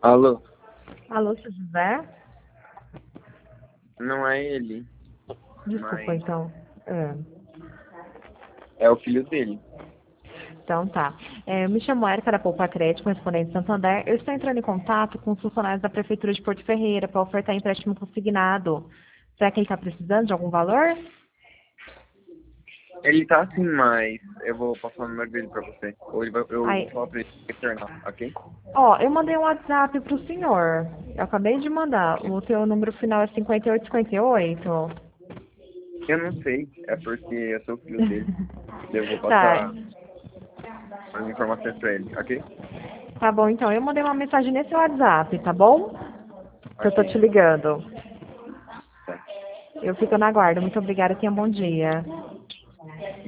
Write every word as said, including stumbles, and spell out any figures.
Alô? Alô, seu José? Não é ele, Desculpa, mas então. É, é o filho dele. então tá. É, eu me chamo Érica da Poupa Crédito, correspondente de Santander. Eu estou entrando em contato com os funcionários da Prefeitura de Porto Ferreira para ofertar empréstimo consignado. Será que ele está precisando de algum valor? Ele tá assim, mas eu vou passar o número dele pra você. Ou ele vai, eu vou Ai, falar pra ele retornar, ok? ó, eu mandei um WhatsApp pro senhor. Eu acabei de mandar. Ok. O teu número final é cinquenta e oito cinquenta e oito. Eu não sei, é porque eu sou o filho dele. Eu vou Tá, passar as informações pra ele, ok? tá bom, então. Eu mandei uma mensagem nesse WhatsApp, tá bom? Que eu tô te Ok, ligando. tá. Eu fico na guarda. Muito obrigada. Tenha um bom dia.